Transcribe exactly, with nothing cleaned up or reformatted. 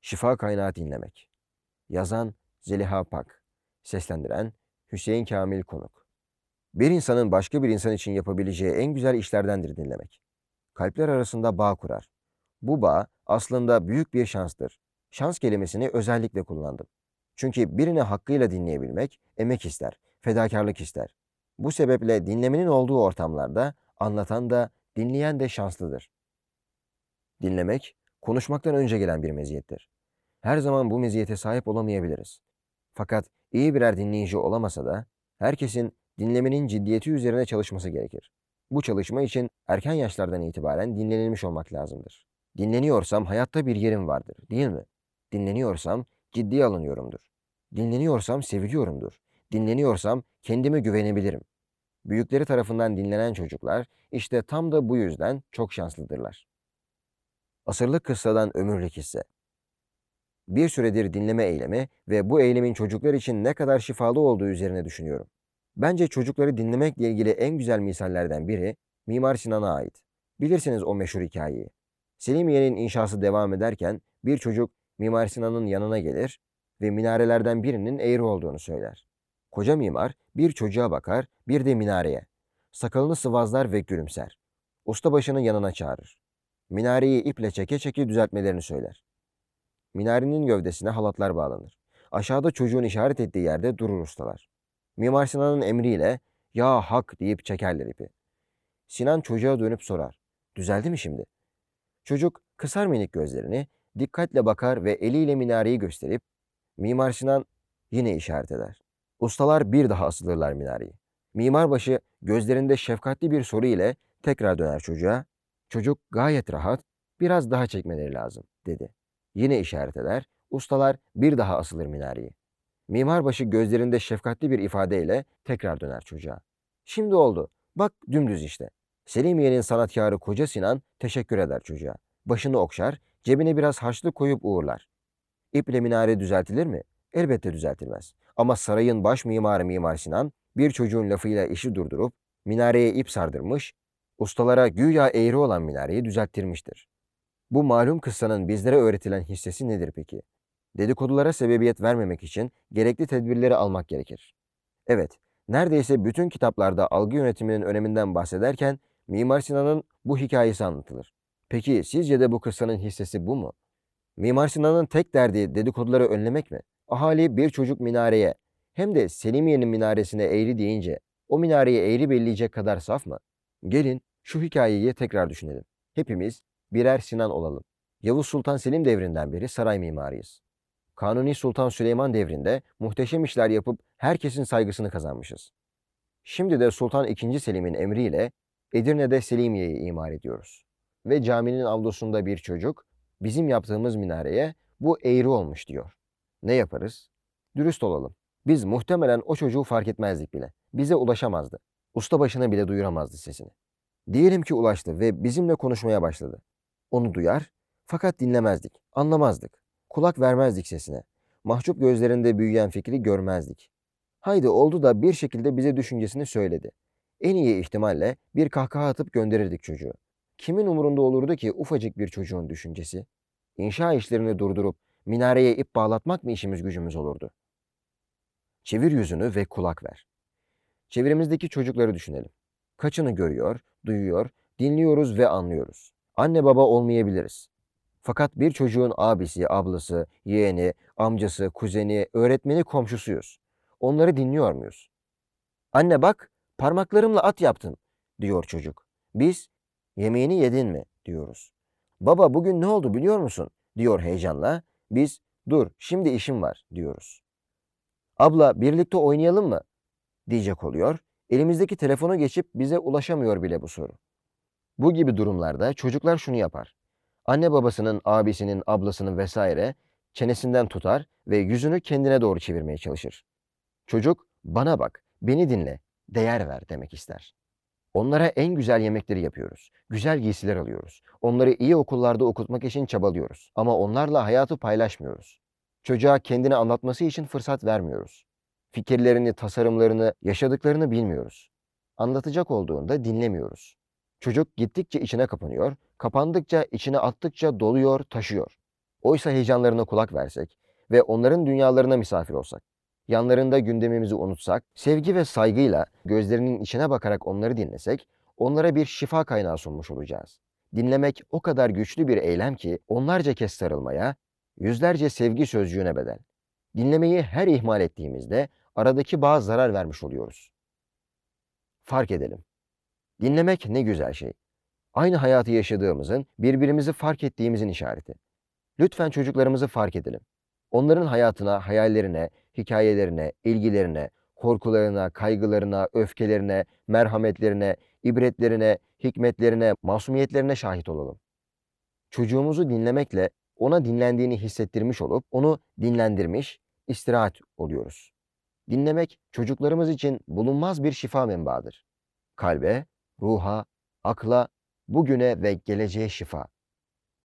Şifa kaynağı dinlemek. Yazan Zeliha Pak. Seslendiren Hüseyin Kamil Konuk. Bir insanın başka bir insan için yapabileceği en güzel işlerdendir dinlemek. Kalpler arasında bağ kurar. Bu bağ aslında büyük bir şanstır. Şans kelimesini özellikle kullandım. Çünkü birini hakkıyla dinleyebilmek emek ister, fedakarlık ister. Bu sebeple dinlemenin olduğu ortamlarda anlatan da, dinleyen de şanslıdır. Dinlemek, konuşmaktan önce gelen bir meziyettir. Her zaman bu meziyete sahip olamayabiliriz. Fakat iyi birer dinleyici olamasa da herkesin dinlemenin ciddiyeti üzerine çalışması gerekir. Bu çalışma için erken yaşlardan itibaren dinlenilmiş olmak lazımdır. Dinleniyorsam hayatta bir yerim vardır, değil mi? Dinleniyorsam ciddiye alınıyorumdur. Dinleniyorsam seviliyorumdur. Dinleniyorsam kendime güvenebilirim. Büyükleri tarafından dinlenen çocuklar işte tam da bu yüzden çok şanslıdırlar. Asırlık kıssadan ömürlük hisse. Bir süredir dinleme eylemi ve bu eylemin çocuklar için ne kadar şifalı olduğu üzerine düşünüyorum. Bence çocukları dinlemekle ilgili en güzel misallerden biri Mimar Sinan'a ait. Bilirsiniz o meşhur hikayeyi. Selimiye'nin inşası devam ederken bir çocuk Mimar Sinan'ın yanına gelir ve minarelerden birinin eğri olduğunu söyler. Koca mimar bir çocuğa bakar, bir de minareye. Sakalını sıvazlar ve gülümser. Ustabaşını yanına çağırır. Minareyi iple çeke çeke düzeltmelerini söyler. Minarenin gövdesine halatlar bağlanır. Aşağıda çocuğun işaret ettiği yerde durur ustalar. Mimar Sinan'ın emriyle "Ya hak" deyip çekerler ipi. Sinan çocuğa dönüp sorar. "Düzeldi mi şimdi?" Çocuk kısar minik gözlerini, dikkatle bakar ve eliyle minareyi gösterip Mimar Sinan yine işaret eder. Ustalar bir daha asılırlar minareyi. Mimarbaşı gözlerinde şefkatli bir soru ile tekrar döner çocuğa. Çocuk gayet rahat, "Biraz daha çekmeleri lazım," dedi. Yine işaret eder, ustalar bir daha asılır minareyi. Mimarbaşı gözlerinde şefkatli bir ifadeyle tekrar döner çocuğa. "Şimdi oldu, bak dümdüz işte." Selimiye'nin sanatkarı Koca Sinan teşekkür eder çocuğa. Başını okşar, cebine biraz harçlık koyup uğurlar. İple minare düzeltilir mi? Elbette düzeltilmez. Ama sarayın baş mimarı Mimar Sinan bir çocuğun lafıyla işi durdurup minareye ip sardırmış, ustalara güya eğri olan minareyi düzelttirmiştir. Bu malum kıssanın bizlere öğretilen hissesi nedir peki? Dedikodulara sebebiyet vermemek için gerekli tedbirleri almak gerekir. Evet, neredeyse bütün kitaplarda algı yönetiminin öneminden bahsederken Mimar Sinan'ın bu hikayesi anlatılır. Peki sizce de bu kıssanın hissesi bu mu? Mimar Sinan'ın tek derdi dedikoduları önlemek mi? Ahali bir çocuk minareye, hem de Selimiye'nin minaresine eğri deyince o minareyi eğri belleyecek kadar saf mı? Gelin şu hikayeyi tekrar düşünelim. Hepimiz birer Sinan olalım. Yavuz Sultan Selim devrinden beri saray mimarıyız. Kanuni Sultan Süleyman devrinde muhteşem işler yapıp herkesin saygısını kazanmışız. Şimdi de Sultan ikinci. Selim'in emriyle Edirne'de Selimiye'yi imar ediyoruz. Ve caminin avlusunda bir çocuk bizim yaptığımız minareye "Bu eğri olmuş," diyor. Ne yaparız? Dürüst olalım. Biz muhtemelen o çocuğu fark etmezdik bile. Bize ulaşamazdı. Ustabaşına bile duyuramazdı sesini. Diyelim ki ulaştı ve bizimle konuşmaya başladı. Onu duyar fakat dinlemezdik, anlamazdık. Kulak vermezdik sesine. Mahcup gözlerinde büyüyen fikri görmezdik. Haydi oldu da bir şekilde bize düşüncesini söyledi. En iyi ihtimalle bir kahkaha atıp gönderirdik çocuğu. Kimin umurunda olurdu ki ufacık bir çocuğun düşüncesi? İnşa işlerini durdurup minareye ip bağlatmak mı işimiz gücümüz olurdu? Çevir yüzünü ve kulak ver. Çevremizdeki çocukları düşünelim. Kaçını görüyor, duyuyor, dinliyoruz ve anlıyoruz. Anne baba olmayabiliriz. Fakat bir çocuğun abisi, ablası, yeğeni, amcası, kuzeni, öğretmeni, komşusuyuz. Onları dinliyor muyuz? "Anne bak, parmaklarımla at yaptım," diyor çocuk. Biz, "Yemeğini yedin mi?" diyoruz. "Baba bugün ne oldu biliyor musun?" diyor heyecanla. Biz, "Dur, şimdi işim var," diyoruz. "Abla birlikte oynayalım mı?" diyecek oluyor. Elimizdeki telefonu geçip bize ulaşamıyor bile bu soru. Bu gibi durumlarda çocuklar şunu yapar. Anne babasının, abisinin, ablasının vesaire çenesinden tutar ve yüzünü kendine doğru çevirmeye çalışır. Çocuk, "Bana bak, beni dinle, değer ver," demek ister. Onlara en güzel yemekleri yapıyoruz. Güzel giysiler alıyoruz. Onları iyi okullarda okutmak için çabalıyoruz. Ama onlarla hayatı paylaşmıyoruz. Çocuğa kendini anlatması için fırsat vermiyoruz. Fikirlerini, tasarımlarını, yaşadıklarını bilmiyoruz. Anlatacak olduğunda dinlemiyoruz. Çocuk gittikçe içine kapanıyor, kapandıkça içine attıkça doluyor, taşıyor. Oysa heyecanlarına kulak versek ve onların dünyalarına misafir olsak, yanlarında gündemimizi unutsak, sevgi ve saygıyla gözlerinin içine bakarak onları dinlesek, onlara bir şifa kaynağı sunmuş olacağız. Dinlemek o kadar güçlü bir eylem ki onlarca kez sarılmaya, yüzlerce sevgi sözcüğüne bedel. Dinlemeyi her ihmal ettiğimizde aradaki bağa zarar vermiş oluyoruz. Fark edelim. Dinlemek ne güzel şey. Aynı hayatı yaşadığımızın, birbirimizi fark ettiğimizin işareti. Lütfen çocuklarımızı fark edelim. Onların hayatına, hayallerine, hikayelerine, ilgilerine, korkularına, kaygılarına, öfkelerine, merhametlerine, ibretlerine, hikmetlerine, masumiyetlerine şahit olalım. Çocuğumuzu dinlemekle ona dinlendiğini hissettirmiş olup onu dinlendirmiş, istirahat oluyoruz. Dinlemek çocuklarımız için bulunmaz bir şifa menbaıdır. Kalbe, ruha, akla, bugüne ve geleceğe şifa.